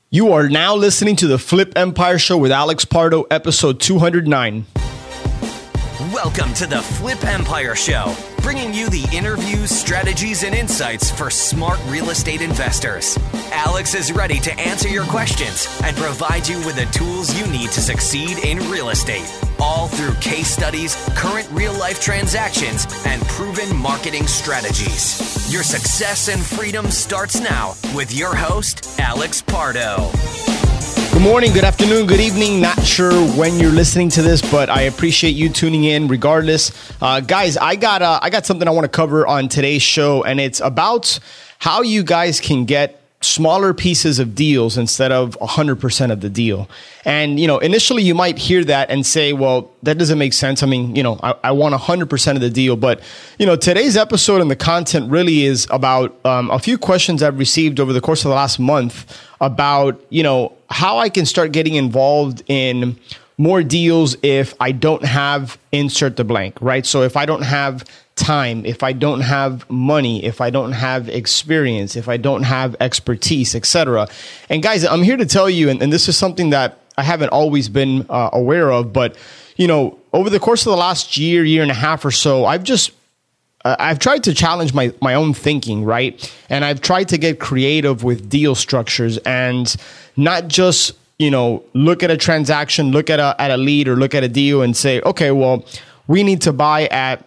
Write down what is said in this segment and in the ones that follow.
You are now listening to the Flip Empire Show with Alex Pardo, episode 209. Welcome to the Flip Empire Show, bringing you the interviews, strategies, and insights for smart real estate investors. Alex is ready to answer your questions and provide you with the tools you need to succeed in real estate, all through case studies, current real-life transactions, and proven marketing strategies. Your success and freedom starts now with your host, Alex Pardo. Good morning, good afternoon, good evening. Not sure when you're listening to this, but I appreciate you tuning in regardless. Guys, I got something I want to cover on today's show, and it's about how you guys can get smaller pieces of deals instead of 100% of the deal. And, initially you might hear that and say, well, that doesn't make sense. I mean, I want 100% of the deal. But, today's episode and the content really is about a few questions I've received over the course of the last month about, how I can start getting involved in more deals if I don't have insert the blank, right? So if I don't have time, if I don't have money, if I don't have experience, if I don't have expertise, etc. And guys, I'm here to tell you, and this is something that I haven't always been aware of, but over the course of the last year and a half or so, I've tried to challenge my own thinking, right? And I've tried to get creative with deal structures and not just look at a transaction, look at a lead, or look at a deal and say, okay, well, we need to buy at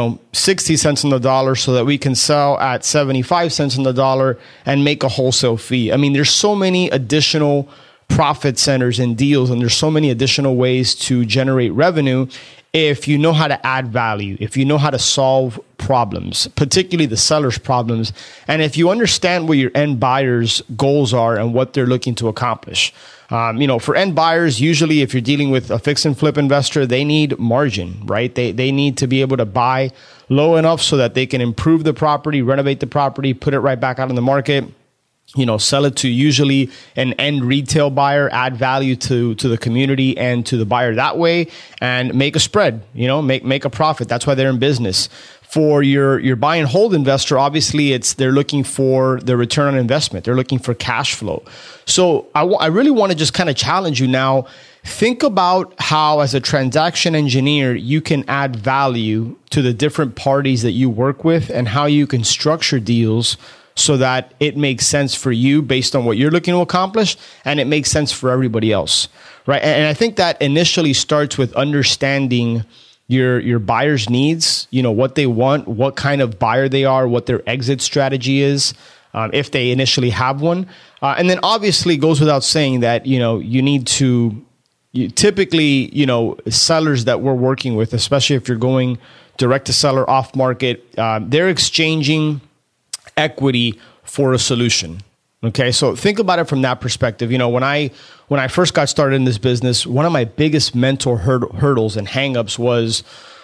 60 cents on the dollar so that we can sell at 75 cents on the dollar and make a wholesale fee. I mean, there's so many additional profit centers in deals, and there's so many additional ways to generate revenue if you know how to add value, if you know how to solve problems, particularly the seller's problems, and if you understand what your end buyer's goals are and what they're looking to accomplish. For end buyers, usually if you're dealing with a fix and flip investor, they need margin, right? They need to be able to buy low enough so that they can improve the property, renovate the property, put it right back out in the market, sell it to usually an end retail buyer, add value to the community and to the buyer that way, and make a spread, make a profit. That's why they're in business. For your buy and hold investor, obviously they're looking for the return on investment. They're looking for cash flow. So I really want to just kind of challenge you now. Think about how, as a transaction engineer, you can add value to the different parties that you work with and how you can structure deals so that it makes sense for you based on what you're looking to accomplish, and it makes sense for everybody else, right? And I think that initially starts with understanding your buyer's needs, what they want, what kind of buyer they are, what their exit strategy is, if they initially have one. And then obviously it goes without saying that, you need to typically, sellers that we're working with, especially if you're going direct to seller off market, they're exchanging equity for a solution. Okay, so think about it from that perspective. When I first got started in this business, one of my biggest mental hurdles and hangups was,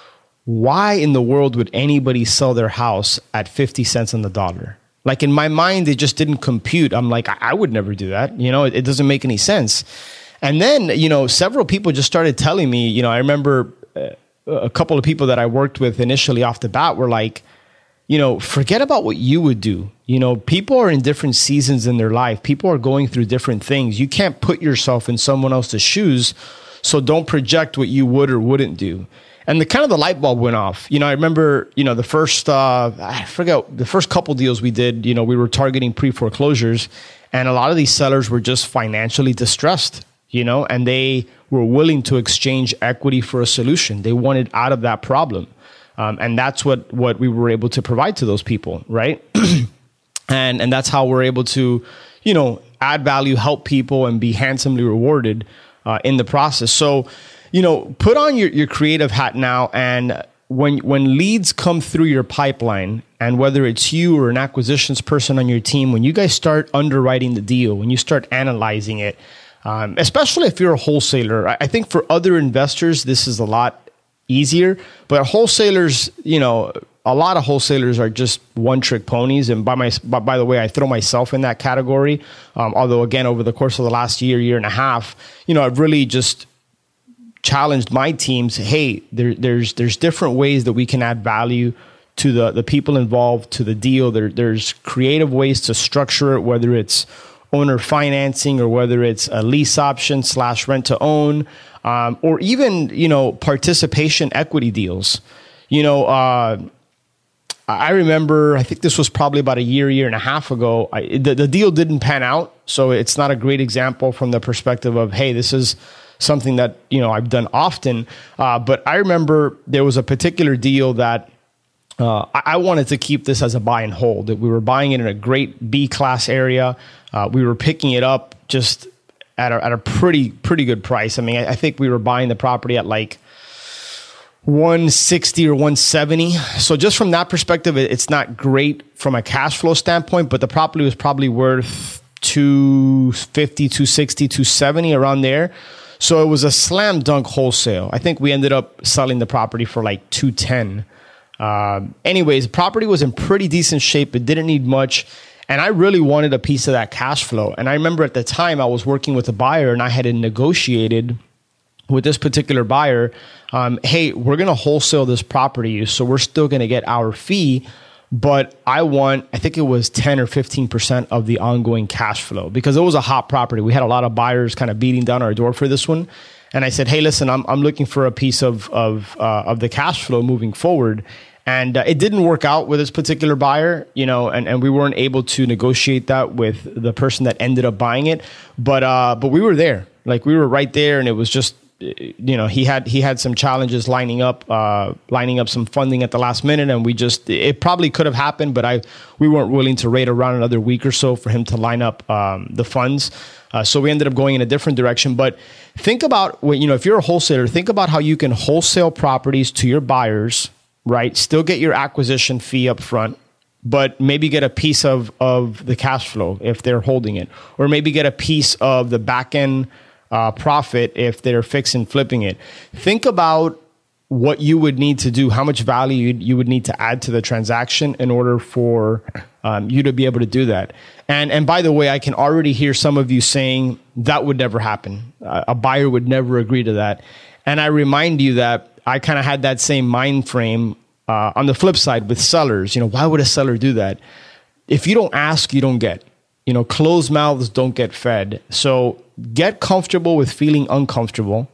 why in the world would anybody sell their house at 50 cents on the dollar? Like, in my mind, it just didn't compute. I'm like, I would never do that. It doesn't make any sense. And then, several people just started telling me, I remember a couple of people that I worked with initially off the bat were like, forget about what you would do. People are in different seasons in their life. People are going through different things. You can't put yourself in someone else's shoes. So don't project what you would or wouldn't do. And the light bulb went off. I remember, the first, the first couple deals we did, we were targeting pre-foreclosures, and a lot of these sellers were just financially distressed, and they were willing to exchange equity for a solution. They wanted out of that problem. And that's what we were able to provide to those people, right? and that's how we're able to, add value, help people, and be handsomely rewarded in the process. So, put on your creative hat now, and when leads come through your pipeline, and whether it's you or an acquisitions person on your team, when you guys start underwriting the deal, when you start analyzing it, especially if you're a wholesaler, I think for other investors, this is a lot easier, but wholesalers, a lot of wholesalers are just one-trick ponies. And by the way, I throw myself in that category. Although, again, over the course of the last year and a half, I've really just challenged my teams. Hey, there's different ways that we can add value to the people involved, to the deal. There's creative ways to structure it, whether it's owner financing, or whether it's a lease option / rent to own, or even, participation equity deals. I remember, I think this was probably about a year and a half ago. The deal didn't pan out, so it's not a great example from the perspective of, hey, this is something that, I've done often. But I remember there was a particular deal that I wanted to keep this as a buy and hold. That we were buying it in a great B-class area. We were picking it up just at a pretty good price. I mean, I think we were buying the property at like 160 or 170. So just from that perspective, it's not great from a cash flow standpoint, but the property was probably worth 250, 260, 270, around there. So it was a slam dunk wholesale. I think we ended up selling the property for like 210. Anyways, the property was in pretty decent shape. It didn't need much. And I really wanted a piece of that cash flow. And I remember at the time I was working with a buyer, and I had negotiated with this particular buyer, hey, we're going to wholesale this property, so we're still going to get our fee, but I think it was 10 or 15% of the ongoing cash flow, because it was a hot property. We had a lot of buyers kind of beating down our door for this one. And I said, hey, listen, I'm looking for a piece of the cash flow moving forward. And it didn't work out with this particular buyer, and we weren't able to negotiate that with the person that ended up buying it. But we were there, like we were right there, and it was just, he had some challenges lining up some funding at the last minute, and it probably could have happened, but we weren't willing to wait around another week or so for him to line up the funds. So we ended up going in a different direction. But think about, if you're a wholesaler, think about how you can wholesale properties to your buyers, right? Still get your acquisition fee up front, but maybe get a piece of the cash flow if they're holding it, or maybe get a piece of the back end profit if they're fix and flipping it. Think about what you would need to do, how much value you would need to add to the transaction in order for you to be able to do that. And by the way, I can already hear some of you saying that would never happen. A buyer would never agree to that. And I remind you that I kind of had that same mind frame on the flip side with sellers. Why would a seller do that? If you don't ask, you don't get. Closed mouths don't get fed. So get comfortable with feeling uncomfortable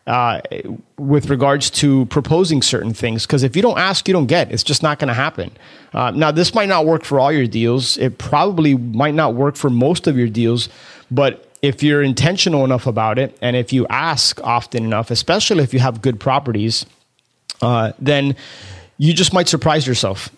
with regards to proposing certain things. Because if you don't ask, you don't get. It's just not going to happen. Now, this might not work for all your deals. It probably might not work for most of your deals. But if you're intentional enough about it, and if you ask often enough, especially if you have good properties, then you just might surprise yourself.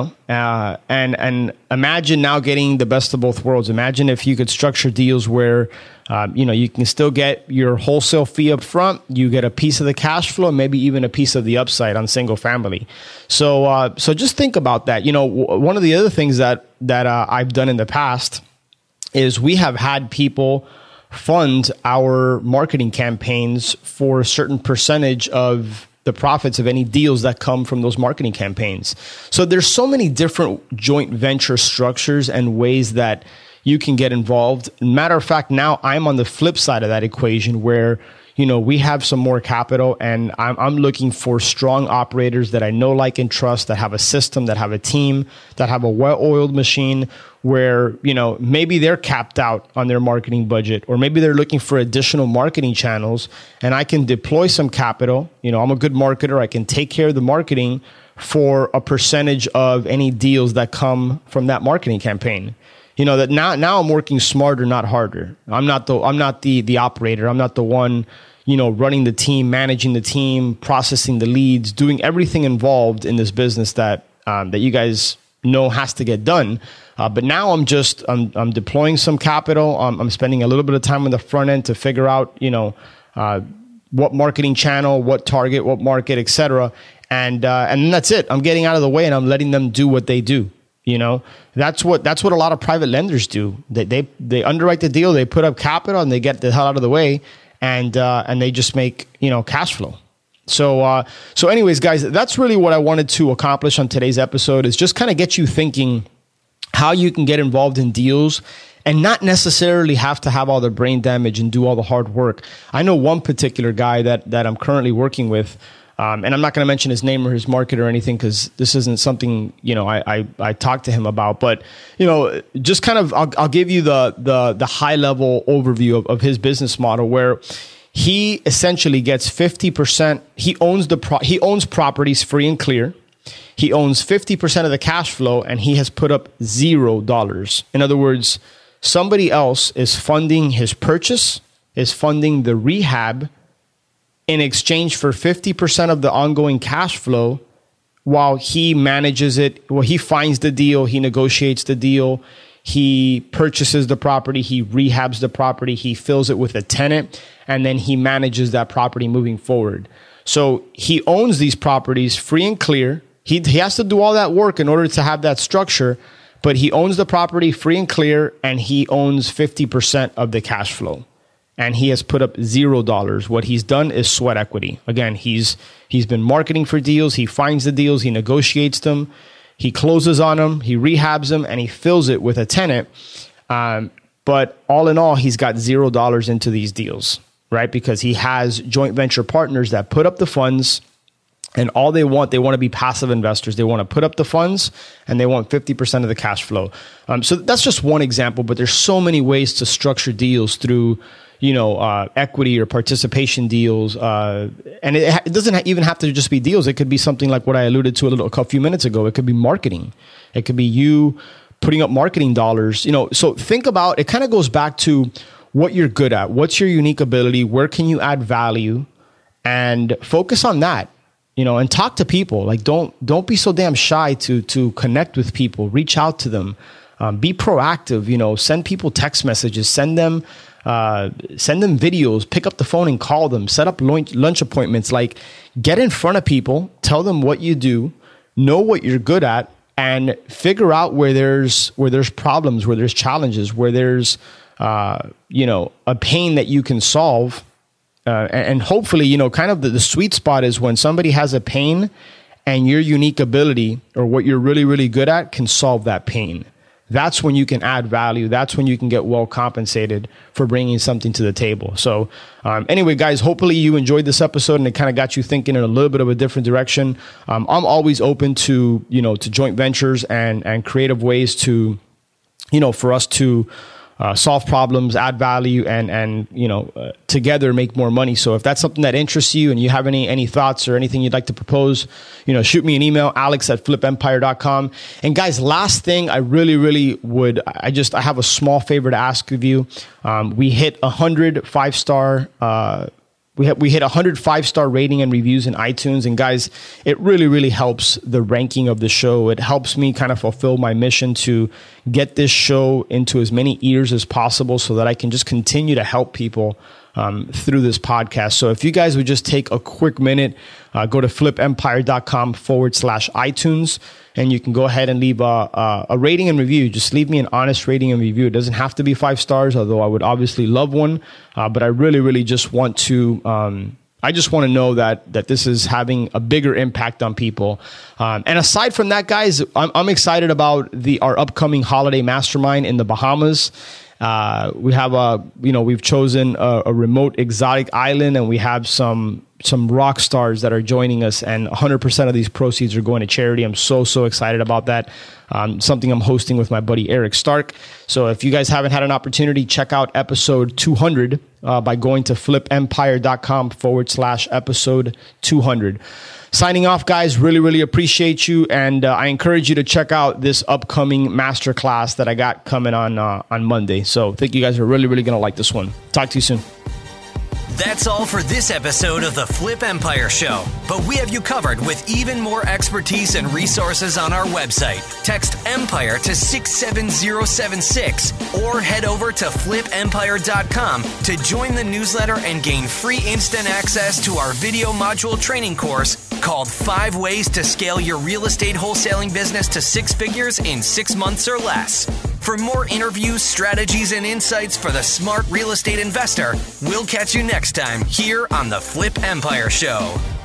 And imagine now getting the best of both worlds. Imagine if you could structure deals where, you can still get your wholesale fee up front, you get a piece of the cash flow, maybe even a piece of the upside on single family. So just think about that. One of the other things that I've done in the past is we have had people fund our marketing campaigns for a certain percentage of the profits of any deals that come from those marketing campaigns. So there's so many different joint venture structures and ways that you can get involved. Matter of fact, now I'm on the flip side of that equation where, we have some more capital, and I'm looking for strong operators that I know, like, and trust, that have a system, that have a team, that have a well-oiled machine where, maybe they're capped out on their marketing budget, or maybe they're looking for additional marketing channels, and I can deploy some capital. I'm a good marketer. I can take care of the marketing for a percentage of any deals that come from that marketing campaign. That now I'm working smarter, not harder. I'm not the operator. I'm not the one, running the team, managing the team, processing the leads, doing everything involved in this business that you guys know has to get done. But now I'm deploying some capital. I'm spending a little bit of time on the front end to figure out, what marketing channel, what target, what market, etc. And then that's it. I'm getting out of the way and I'm letting them do what they do. That's what a lot of private lenders do. They underwrite the deal, they put up capital, and they get the hell out of the way, and they just make cash flow. So anyways, guys, that's really what I wanted to accomplish on today's episode, is just kind of get you thinking how you can get involved in deals and not necessarily have to have all the brain damage and do all the hard work. I know one particular guy that I'm currently working with. And I'm not going to mention his name or his market or anything because this isn't something, I talked to him about. But, just kind of, I'll give you the high level overview of his business model, where he essentially gets 50%. He owns properties free and clear. He owns 50% of the cash flow, and he has put up $0. In other words, somebody else is funding his purchase, is funding the rehab in exchange for 50% of the ongoing cash flow, while he manages it. Well, he finds the deal, he negotiates the deal, he purchases the property, he rehabs the property, he fills it with a tenant, and then he manages that property moving forward. So he owns these properties free and clear. He has to do all that work in order to have that structure, but he owns the property free and clear, and he owns 50% of the cash flow. And he has put up $0. What he's done is sweat equity. Again, he's been marketing for deals. He finds the deals, he negotiates them, he closes on them, he rehabs them, and he fills it with a tenant. But all in all, he's got $0 into these deals, right? Because he has joint venture partners that put up the funds, and all they want to be passive investors. They want to put up the funds, and they want 50% of the cash flow. So that's just one example, but there's so many ways to structure deals through equity or participation deals. And it doesn't even have to just be deals. It could be something like what I alluded to a few minutes ago. It could be marketing. It could be you putting up marketing dollars. So think about, it kind of goes back to what you're good at. What's your unique ability? Where can you add value? And focus on that, and talk to people. Like, don't be so damn shy to connect with people, reach out to them, be proactive, send people text messages, send them videos, pick up the phone and call them, set up lunch appointments. Like, get in front of people, tell them what you do, know what you're good at, and figure out where there's problems, where there's challenges, where there's, a pain that you can solve. And hopefully, kind of the sweet spot is when somebody has a pain and your unique ability or what you're really, really good at can solve that pain. That's when you can add value. That's when you can get well compensated for bringing something to the table. So anyway, guys, hopefully you enjoyed this episode and it kind of got you thinking in a little bit of a different direction. I'm always open to, to joint ventures and creative ways to, for us to solve problems, add value, and together make more money. So if that's something that interests you and you have any thoughts or anything you'd like to propose, shoot me an email, alex@flipempire.com. And guys, last thing, I really would, I have a small favor to ask of you. We hit 100 5-star, we hit 100 5-star rating and reviews in iTunes. And guys, it really helps the ranking of the show. It helps me kind of fulfill my mission to get this show into as many ears as possible so that I can just continue to help people through this podcast. So if you guys would just take a quick minute, go to flipempire.com/iTunes, and you can go ahead and leave a rating and review. Just leave me an honest rating and review. It doesn't have to be 5 stars, although I would obviously love one. But I really just want to, I just want to know that this is having a bigger impact on people. And aside from that, guys, I'm excited about our upcoming holiday mastermind in the Bahamas. We have we've chosen a remote exotic island, and we have some rock stars that are joining us, and 100% of these proceeds are going to charity. I'm so excited about that. Something I'm hosting with my buddy Eric Stark. So if you guys haven't had an opportunity, check out episode 200 by going to flipempire.com/episode 200. Signing off, guys. Really appreciate you. And I encourage you to check out this upcoming masterclass that I got coming on Monday. So I think you guys are really going to like this one. Talk to you soon. That's all for this episode of the Flip Empire Show. But we have you covered with even more expertise and resources on our website. Text EMPIRE to 67076 or head over to flipempire.com to join the newsletter and gain free instant access to our video module training course called 5 Ways to Scale Your Real Estate Wholesaling Business to 6 Figures in 6 months or less. For more interviews, strategies, and insights for the smart real estate investor, we'll catch you next time here on the Flip Empire Show.